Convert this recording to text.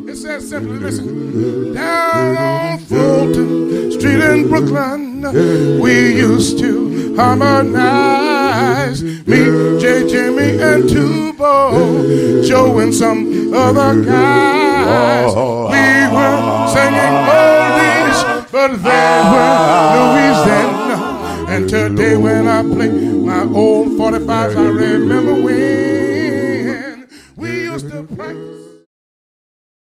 It says simply, listen. Down on Fulton Street in Brooklyn, we used to harmonize. Me, J. Jimmy, and Tubo, Joe, and some other guys. We were singing oldies, but they were Louis then. And today when I play my old 45s, I remember when we used to practice.